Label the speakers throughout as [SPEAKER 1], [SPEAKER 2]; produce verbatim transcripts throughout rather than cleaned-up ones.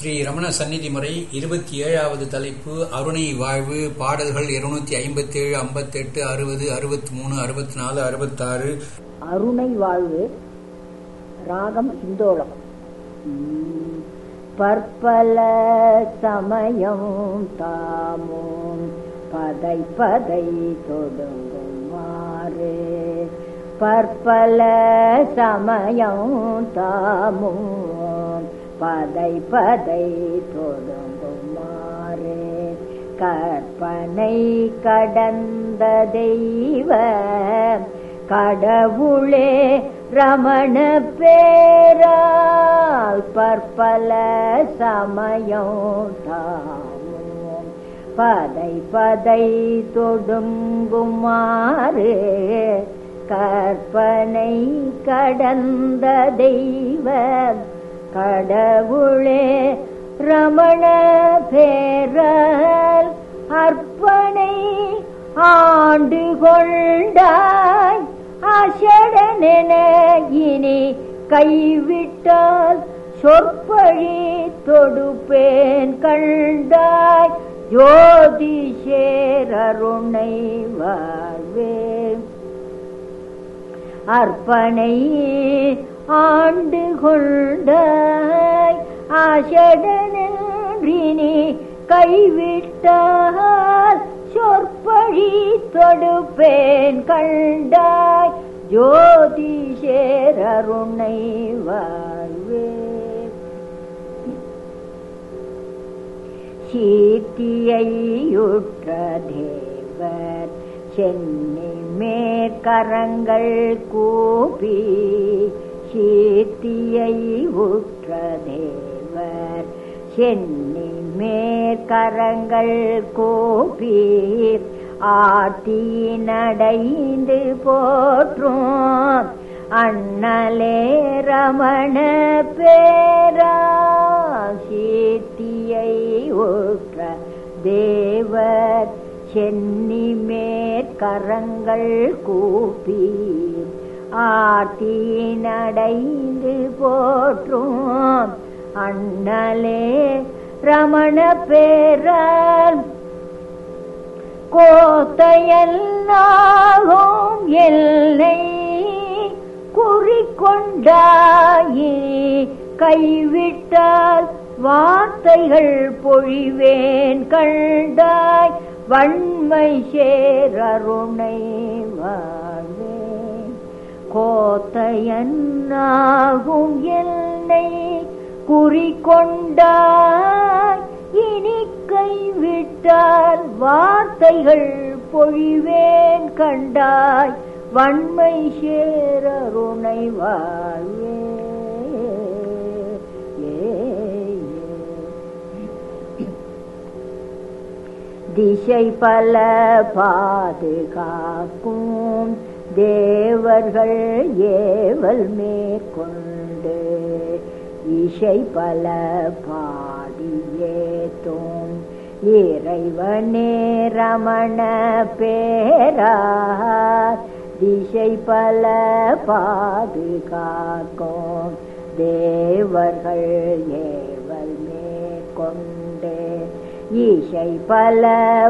[SPEAKER 1] ஸ்ரீ ரமண சந்நிதி முறை இருபத்தி ஏழாவது தலைப்பு அருணை வாழ்வு. பாடல்கள் இருநூத்தி ஐம்பத்தி ஏழு, ஐம்பத்தி எட்டு, அறுபது, அறுபத்தி மூணு, அறுபத்தி நாலு, அறுபத்தி ஆறு.
[SPEAKER 2] அருணை வாழ்வு. ராகம் இந்தோளம். பற்பல சமயம் தாமும் பதை பதை தொடுங்குமாறு, பற்பல சமயம் தாமும் பதை பதை தொடுங்குமாறு, கற்பனை கடந்த தெய்வ கடவுளே ரமண பேரால், பற்பல சமயம் தாமும் பதை பதை தொடுங்குமாறு, கற்பனை கடந்த தெய்வ கடவுளே ரமண பேரால், அர்ப்பணை ஆண்டு கொண்டாய் அசடனென இனி கைவிட்டால், சொற்பழி தொடுப்பேன் கண்டாய் ஜோதிஷேரருணை வாழ்வே. அர்ப்பணை ஆண்டு கொண்டாய் ஆஷடனினி கைவிட்டால், சொற்பழி தொடுப்பேன் கண்டாய் ஜோதிஷேரருணை வாழ்வே. சீத்தியையுற்ற தேவர் சென்னி மேற்கரங்கள் கூப்பி, சீத்தியை உற்ற தேவர் சென்னி மேற்கரங்கள் கூப்பி, ஆத்தி நடைந்து போற்றும் அண்ணலே ரமண பேரா, சீத்தியை உற்ற தேவர் சென்னி மேற்கரங்கள் கூப்பி, ஆத்தி நடைந்து போற்றும் அண்ணலே ரமண பேரால், கோத்தையல்லாகும் எல்லை குறிக்கொண்டாயி கைவிட்டால், வார்த்தைகள் பொழிவேன் கண்டாய் வன்மை சேரருணை வாழ்வே. கோத்தையன்னாகும் எல்லை குறிக்கொண்டாய் இனி கைவிட்டால், வார்த்தைகள் பொழிவேன் கண்டாய் வன்மை சேரருணை வாழ்வே. திசை பல பாதுகாக்கும் தேவர்கள் ஏவல் மேற்கொண்டு, இசை பல பாடியேத்தும் இறைவனே ரமண பேரார், திசை பல பாதுகாக்கும் தேவர்கள் ஏவல் மேற்கொண்டு, இசை பல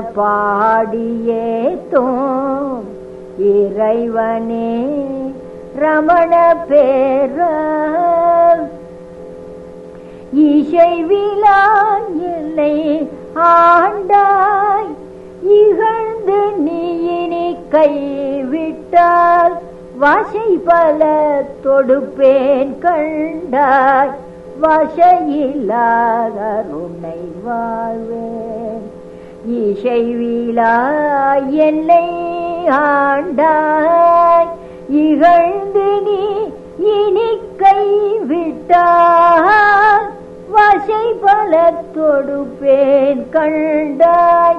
[SPEAKER 2] பாடியேத்தும் இறைவனே ரமண பேரால், இசை விழா எல்லை ஆண்டாய் இகழ்ந்து நீயினி கைவிட்டால், வசை பல தொடுப்பேன் கண்டாய் வசையில்லாதருணை வாழ்வேன். இசை விழா என்னை ஆண்டாய் இகழ்ந்து நீ இனி கைவிட்டால், வசை பல தொடுப்பேன் கண்டாய்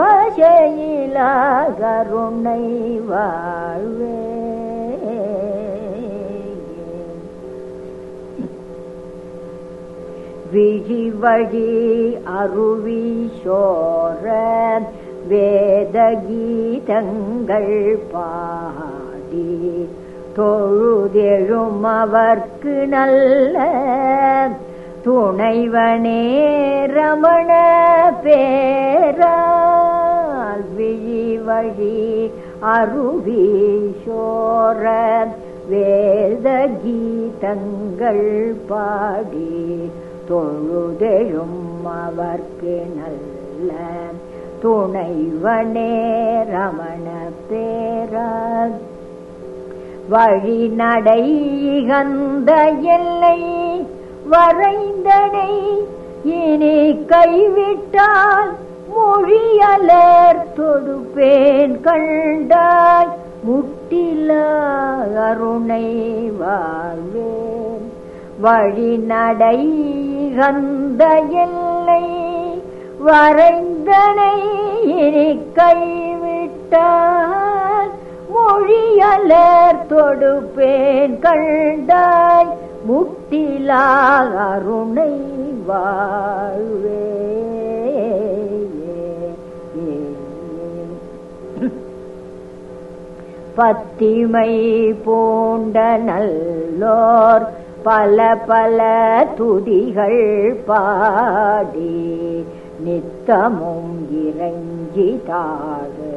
[SPEAKER 2] வசையிலாகருணை வாழ்வே. விழி வழி அருவி சோர வேத கீதங்கள் பாடி, தொழுதெழும் அவர்க்கு நல்ல துணைவனே ரமண பேரால் விழி வழி அருவீசோர வேத கீதங்கள் பாடி தொழுதெழும் அவர்க்கு நல்ல துணைவனே ரமண பேரால் வழி நடை இகந்த எல்லை வரைந்தனை இனி கைவிட்டால் மொழியலர் தொடுப்பேன் கண்டாய் முட்டில அருணை வாழ்வேன் வழி நடை இகந்த எல்லை வரைந்தனை இனி கைவிட்டால் மொழியலர் தொடுப்பேன் கண்டாய் முட்டிலா அருணை வாழ்வே. பத்திமை பூண்ட நல்லோர் பல பல துதிகள் பாடி நித்தமும் இறைஞ்சி தாழ்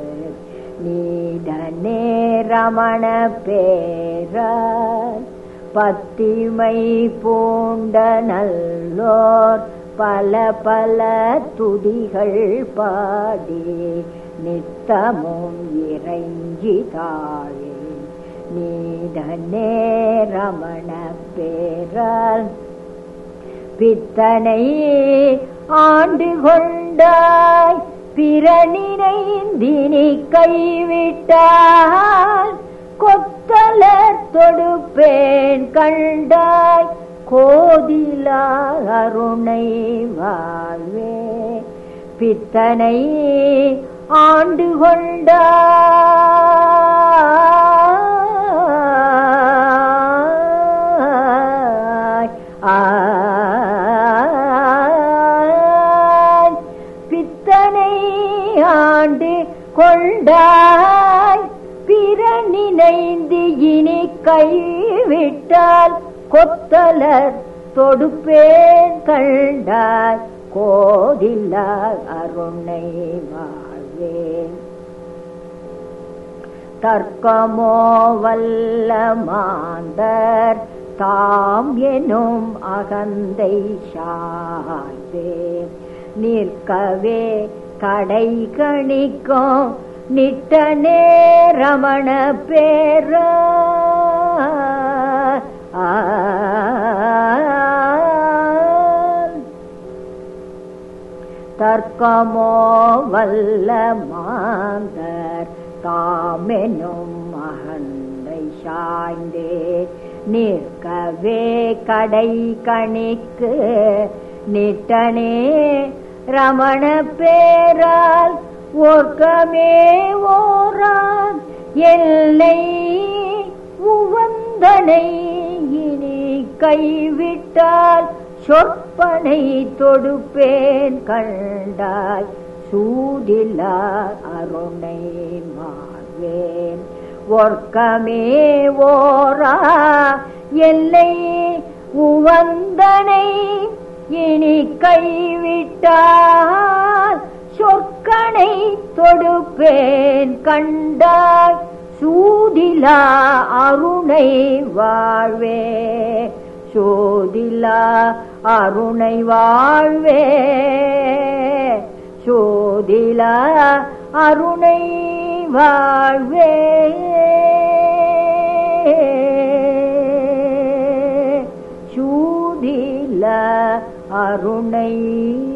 [SPEAKER 2] நீதனே ரமண பேரால் பத்திமை பூண்ட நல்லோர் பல பல துதிகள் பாடி நித்தமும் இறைஞ்சி தாழே நீதனே ரமண பேரால் பித்தனை ஆண்டு கொண்டாய் பிறனினைந்தினி கைவிட்டால் கொத்தலர் தொடுப்பேன் கண்டாய் கோதிலா அருணை வாழ்வே. பித்தனை ஆண்டு கொண்டாய் பித்தனை ஆண்டு கொண்டாய் பிறனினைந்து இனி கைவிட்டால் கொத்தலர் தொடுப்பேன் கண்டாய் கோதில்லா அருணை வாழ்வேன். தர்க்கமோ வல்ல மாந்தர் தாம் எனும் அகந்தை சாய்வே நிற்கவே கடை கணிக்கும் நிட்டனே ரமண பேரா தர்க்கமோ வல்ல மாந்தர் தாமெனும் மகந்தை சாய்ந்தே நிற்கவே கடை கணிக்கு நிட்டனே ரமண பேரால் ஓர்க்கமே ஓரான் எல்லை உவந்தனை இனி கைவிட்டால் சொற்பனை தொடுப்பேன் கண்டாய் சூதிலா அருணை மார்வேன். ஒர்க்கமே ஓரா எல்லை உவந்தனை இனி கைவிட்டால் சொற்கனை தொடுப்பேன் கண்டாய் சூதிலா அருணை வாழ்வே. சோதிலா அருணை வாழ்வே சோதிலா அருணை வாழ்வே சூதிலா அருணை